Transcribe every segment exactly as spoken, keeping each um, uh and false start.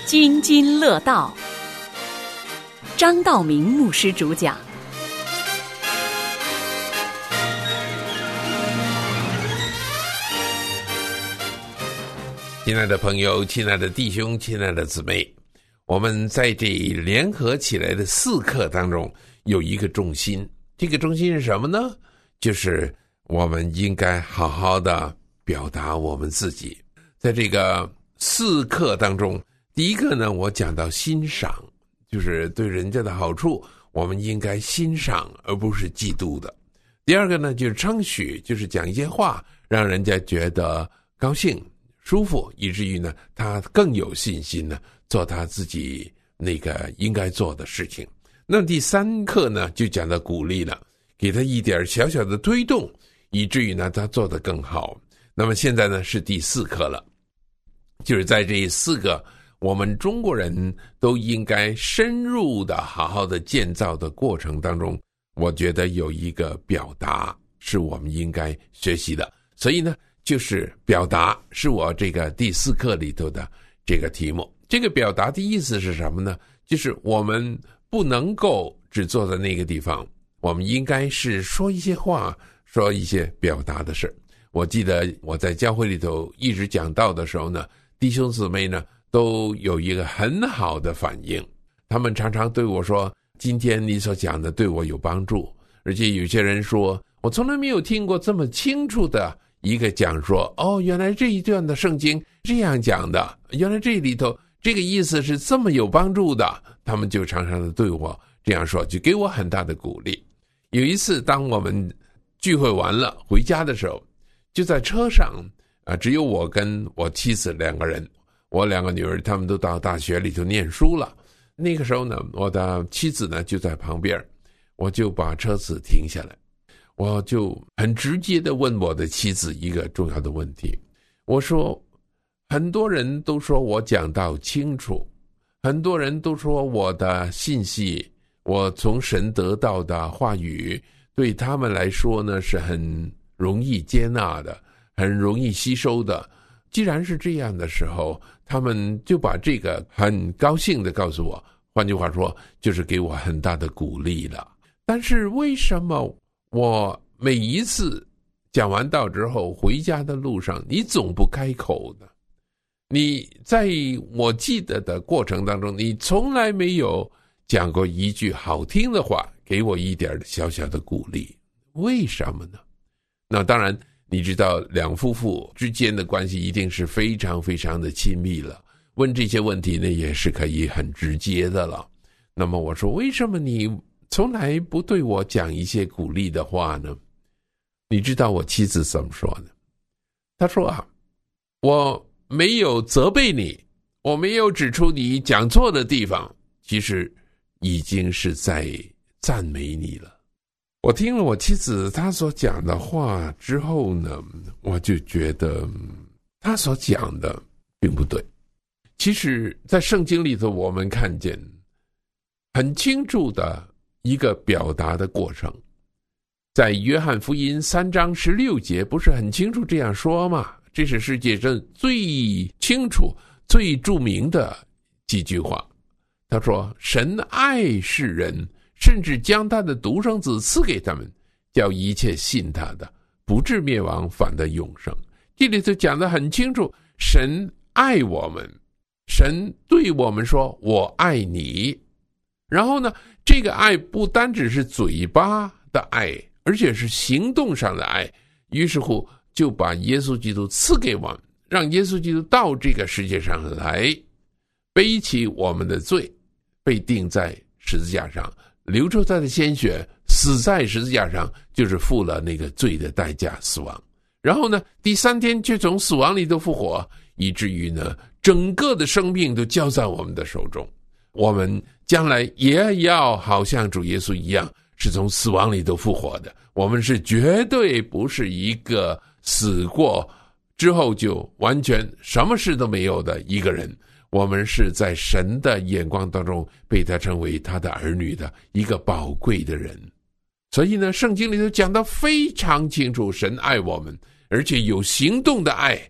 津津乐道，张道明牧师主讲。 亲爱的朋友，亲爱的弟兄，亲爱的姊妹，我们在这联合起来的四课当中有一个重心，这个重心是什么呢？就是我们应该好好的表达我们自己。在这个四课当中，第一个呢，我讲到欣赏，就是对人家的好处我们应该欣赏而不是嫉妒的。第二个呢，就是称许，就是讲一些话让人家觉得高兴舒服，以至于呢他更有信心呢做他自己那个应该做的事情。那第三课呢就讲到鼓励了，给他一点小小的推动，以至于呢他做得更好。那么现在呢是第四课了，就是在这四个我们中国人都应该深入的好好的建造的过程当中，我觉得有一个表达是我们应该学习的。所以呢就是表达是我这个第四课里头的这个题目。这个表达的意思是什么呢？就是我们不能够只坐在那个地方，我们应该是说一些话，说一些表达的事。我记得我在教会里头一直讲道的时候呢，弟兄姊妹呢都有一个很好的反应，他们常常对我说，今天你所讲的对我有帮助。而且有些人说，我从来没有听过这么清楚的一个讲说，哦，原来这一段的圣经这样讲的，原来这里头这个意思是这么有帮助的。他们就常常的对我这样说，就给我很大的鼓励。有一次当我们聚会完了回家的时候，就在车上啊，只有我跟我妻子两个人，我两个女儿他们都到大学里头念书了。那个时候呢，我的妻子呢就在旁边，我就把车子停下来，我就很直接的问我的妻子一个重要的问题。我说，很多人都说我讲道清楚，很多人都说我的信息，我从神得到的话语对他们来说呢是很容易接纳的，很容易吸收的。既然是这样的时候，他们就把这个很高兴的告诉我，换句话说就是给我很大的鼓励了。但是为什么我每一次讲完道之后回家的路上你总不开口呢？你在我记得的过程当中，你从来没有讲过一句好听的话，给我一点小小的鼓励，为什么呢？那当然你知道两夫妇之间的关系一定是非常非常的亲密了，问这些问题呢也是可以很直接的了。那么我说，为什么你从来不对我讲一些鼓励的话呢？你知道我妻子怎么说呢？她说啊，我没有责备你，我没有指出你讲错的地方，其实已经是在赞美你了。我听了我妻子她所讲的话之后呢，我就觉得她所讲的并不对。其实在圣经里头我们看见很清楚的一个表达的过程，在约翰福音三章十六节不是很清楚这样说吗？这是世界上最清楚最著名的几句话。他说，神爱世人，甚至将他的独生子赐给他们，叫一切信他的不至灭亡，反得永生。这里头讲得很清楚，神爱我们，神对我们说我爱你。然后呢，这个爱不单只是嘴巴的爱，而且是行动上的爱。于是乎就把耶稣基督赐给我们，让耶稣基督到这个世界上来，背起我们的罪，被钉在十字架上，流出他的鲜血，死在十字架上，就是付了那个罪的代价，死亡。然后呢，第三天却从死亡里头复活，以至于呢整个的生命都交在我们的手中。我们将来也要好像主耶稣一样，是从死亡里头复活的。我们是绝对不是一个死过之后就完全什么事都没有的一个人，我们是在神的眼光当中被他称为他的儿女的一个宝贵的人。所以呢，圣经里头讲得非常清楚，神爱我们，而且有行动的爱，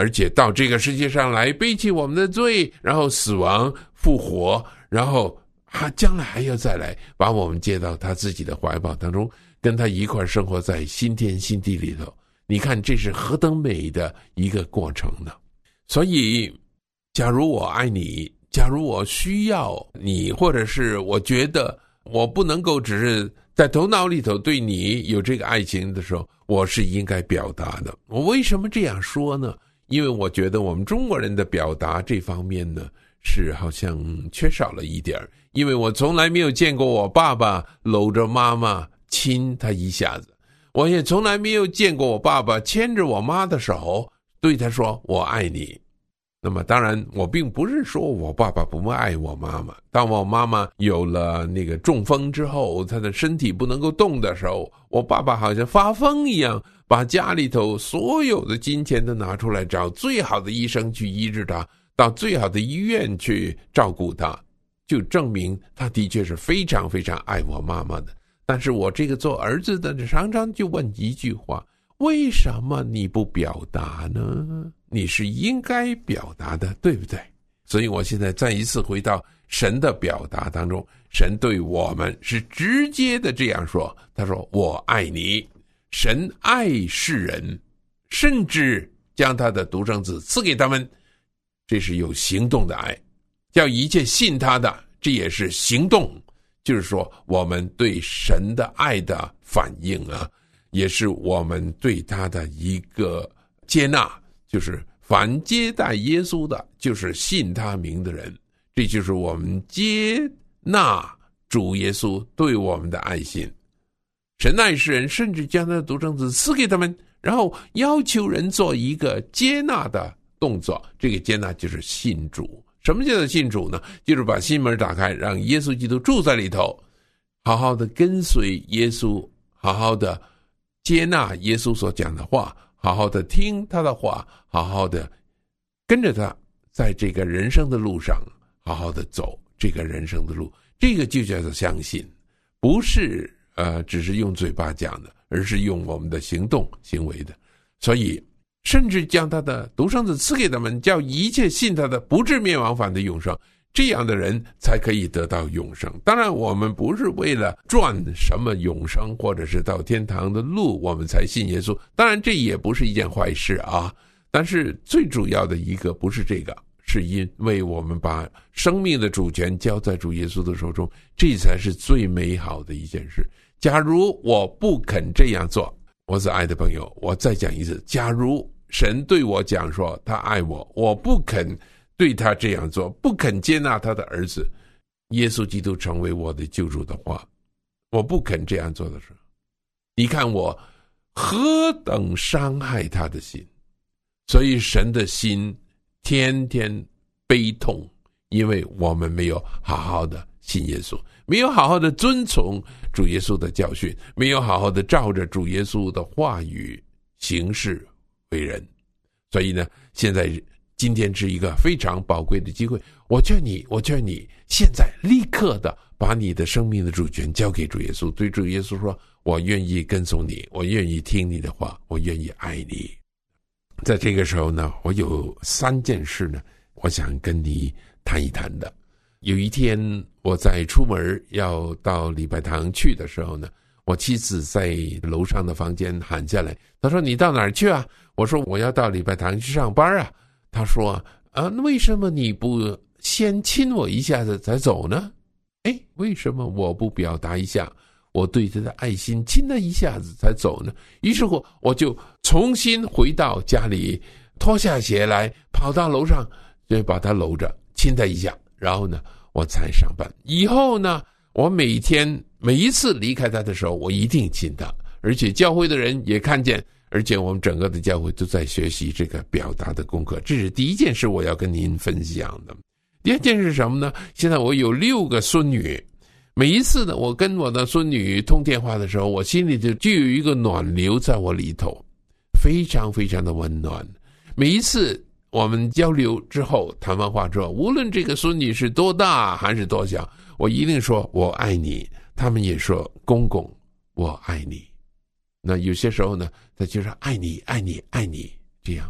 而且到这个世界上来背起我们的罪，然后死亡复活，然后他将来还要再来把我们接到他自己的怀抱当中，跟他一块生活在新天新地里头。你看这是何等美的一个过程呢？所以假如我爱你，假如我需要你，或者是我觉得我不能够只是在头脑里头对你有这个爱情的时候，我是应该表达的。我为什么这样说呢？因为我觉得我们中国人的表达这方面呢，是好像缺少了一点。因为我从来没有见过我爸爸搂着妈妈亲他一下子，我也从来没有见过我爸爸牵着我妈的手对他说我爱你。那么当然我并不是说我爸爸不爱我妈妈，当我妈妈有了那个中风之后，她的身体不能够动的时候，我爸爸好像发疯一样，把家里头所有的金钱都拿出来，找最好的医生去医治她，到最好的医院去照顾她，就证明他的确是非常非常爱我妈妈的。但是我这个做儿子的常常就问一句话，为什么你不表达呢？你是应该表达的，对不对？所以我现在再一次回到神的表达当中，神对我们是直接的这样说，他说我爱你。神爱世人，甚至将他的独生子赐给他们，这是有行动的爱，叫一切信他的，这也是行动，就是说我们对神的爱的反应啊，也是我们对他的一个接纳，就是凡接待耶稣的，就是信他名的人，这就是我们接纳主耶稣对我们的爱心。神爱世人，甚至将他的独生子赐给他们，然后要求人做一个接纳的动作，这个接纳就是信主。什么叫做信主呢？就是把心门打开，让耶稣基督住在里头，好好的跟随耶稣，好好的接纳耶稣所讲的话，好好的听他的话，好好的跟着他在这个人生的路上好好的走这个人生的路。这个就叫做相信，不是呃只是用嘴巴讲的，而是用我们的行动行为的。所以甚至将他的独生子赐给他们，叫一切信他的不至灭亡，反得永生，这样的人才可以得到永生。当然我们不是为了赚什么永生或者是到天堂的路我们才信耶稣，当然这也不是一件坏事啊。但是最主要的一个不是这个，是因为我们把生命的主权交在主耶稣的手中，这才是最美好的一件事。假如我不肯这样做，我是爱的朋友，我再讲一次，假如神对我讲说他爱我，我不肯对他这样做，不肯接纳他的儿子耶稣基督成为我的救主的话，我不肯这样做的时候，你看我何等伤害他的心。所以神的心天天悲痛，因为我们没有好好的信耶稣，没有好好的遵从主耶稣的教训，没有好好的照着主耶稣的话语行事为人。所以呢，现在今天是一个非常宝贵的机会，我劝你我劝你现在立刻的把你的生命的主权交给主耶稣，对主耶稣说，我愿意跟从你，我愿意听你的话，我愿意爱你。在这个时候呢，我有三件事呢我想跟你谈一谈的。有一天我在出门要到礼拜堂去的时候呢，我妻子在楼上的房间喊下来，她说你到哪儿去啊？我说我要到礼拜堂去上班啊。她说啊，那为什么你不先亲我一下子才走呢？诶，为什么我不表达一下我对他的爱心，亲他一下子才走呢？于是乎我就重新回到家里，脱下鞋来跑到楼上，就把他搂着亲他一下，然后呢我才上班。以后呢，我每天每一次离开他的时候，我一定亲他，而且教会的人也看见，而且我们整个的教会都在学习这个表达的功课。这是第一件事我要跟您分享的。第二件事是什么呢？现在我有六个孙女，每一次呢我跟我的孙女通电话的时候，我心里就就有一个暖流在我里头，非常非常的温暖。每一次我们交流之后，谈完话之后，无论这个孙女是多大还是多小，我一定说我爱你，他们也说公公我爱你。那有些时候呢，他就说爱你爱你爱你这样。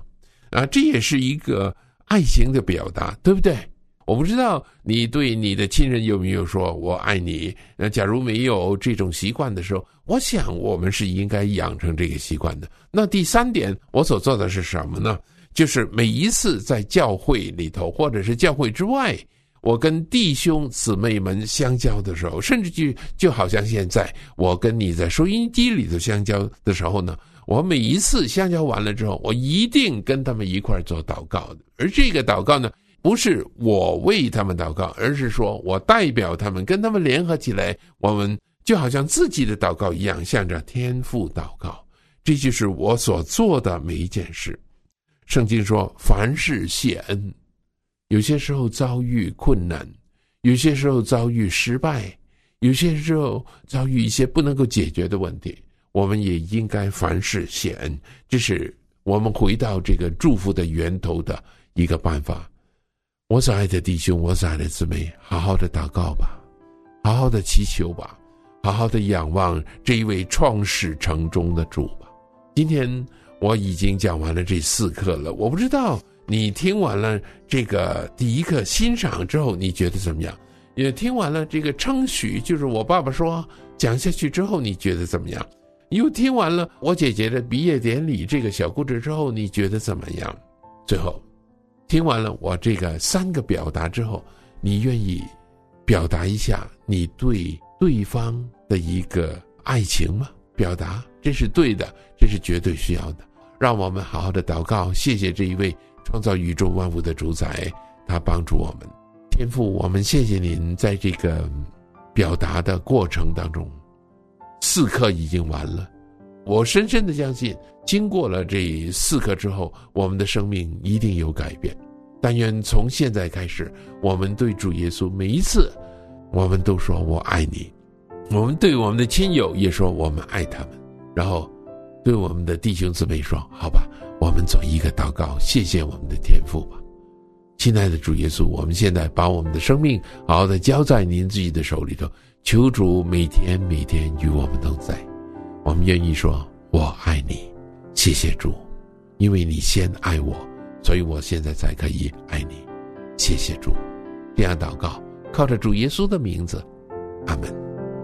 啊，这也是一个爱情的表达，对不对？我不知道你对你的亲人有没有说我爱你，那假如没有这种习惯的时候，我想我们是应该养成这个习惯的。那第三点我所做的是什么呢？就是每一次在教会里头或者是教会之外，我跟弟兄姊妹们相交的时候，甚至就就好像现在我跟你在收音机里头相交的时候呢，我每一次相交完了之后，我一定跟他们一块做祷告的。而这个祷告呢，不是我为他们祷告，而是说我代表他们，跟他们联合起来，我们就好像自己的祷告一样，向着天父祷告。这就是我所做的每一件事。圣经说凡事谢恩，有些时候遭遇困难，有些时候遭遇失败，有些时候遭遇一些不能够解决的问题，我们也应该凡事谢恩。这是我们回到这个祝福的源头的一个办法。我所爱的弟兄，我所爱的姊妹，好好的祷告吧，好好的祈求吧，好好的仰望这一位创始成终的主吧。今天我已经讲完了这四课了，我不知道你听完了这个第一课欣赏之后你觉得怎么样？也听完了这个称许，就是我爸爸说讲下去之后你觉得怎么样？又听完了我姐姐的毕业典礼这个小故事之后你觉得怎么样？最后听完了我这个三个表达之后，你愿意表达一下你对对方的一个爱情吗？表达，这是对的，这是绝对需要的。让我们好好的祷告，谢谢这一位创造宇宙万物的主宰，他帮助我们。天父，我们谢谢您在这个表达的过程当中，四课已经完了。我深深的相信，经过了这四课之后，我们的生命一定有改变。但愿从现在开始，我们对主耶稣每一次我们都说我爱你，我们对我们的亲友也说我们爱他们，然后对我们的弟兄姊妹说，好吧，我们做一个祷告，谢谢我们的天父吧。亲爱的主耶稣，我们现在把我们的生命好好的交在您自己的手里头，求主每天每天与我们同在。我们愿意说我爱你，谢谢主，因为你先爱我，所以我现在才可以爱你，谢谢主。这样祷告，靠着主耶稣的名字，阿们。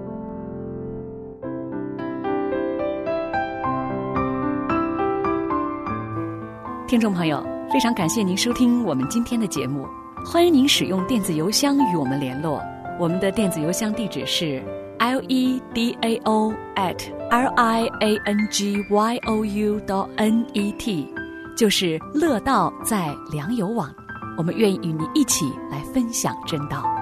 听众朋友，非常感谢您收听我们今天的节目，欢迎您使用电子邮箱与我们联络。我们的电子邮箱地址是 l e d a o at l i a n g y o u dot n e t， 就是乐道在良友网。我们愿意与您一起来分享真道。